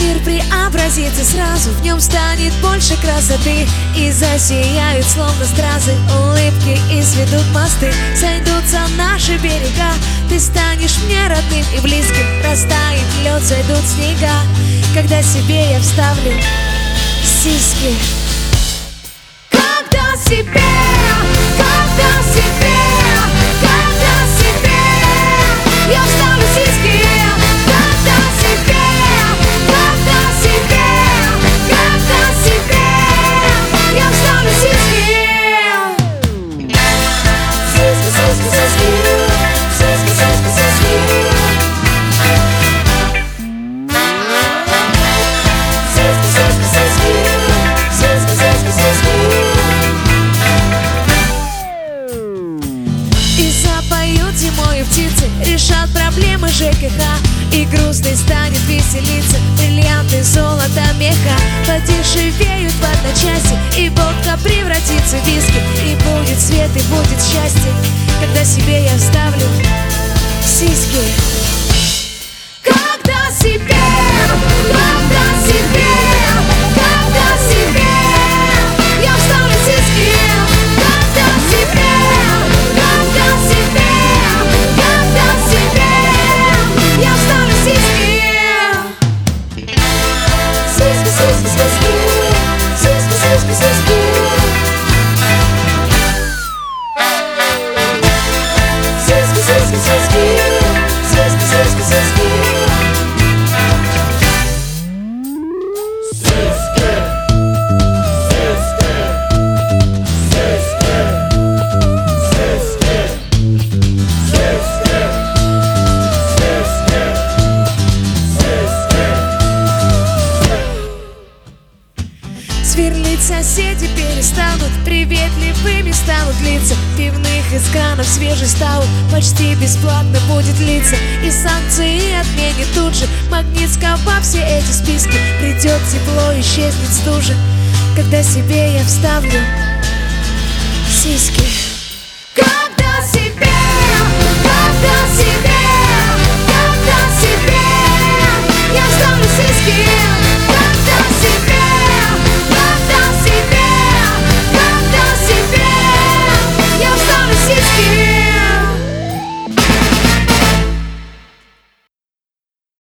Мир преобразится сразу, в нем станет больше красоты, и засияют словно стразы улыбки, и сведут мосты. Сойдутся наши берега, ты станешь мне родным и близким. Растает лед, сойдут снега, когда себе я вставлю сиськи. Когда себе, когда себе, когда себе я вставлю сиськи. Когда себе, когда себе, когда себе я вставлю сиськи. Сиськи, сиськи, сиськи, сиськи, сиськи, сиськи. Сиськи, сиськи, сиськи, сиськи, сиськи, сиськи. И запоют зимою птицы, решат проблемы ЖКХ, и грустный станет веселиться, бриллианты, золото, меха подешевеют в одночасье, и водка превратится в виски, и будет свет, и будет счастье, когда себе я вставлю сиськи. Когда себе, когда себе, когда себе я вставлю сиськи. Когда себе, когда себе, когда себе я вставлю сиськи. Сиськи, сиськи, сиськи, сиськи, сиськи, сиськи. Сиськи, сиськи, сиськи, сиськи, сиськи, сиськи. Сверлить соседи перестанут, приветливыми станут лица, пивных из кранов свежий стаут почти бесплатно будет литься, и санкции отменит тут же Магнитского все эти списки. Придет тепло, исчезнет стужа, когда себе я вставлю сиськи.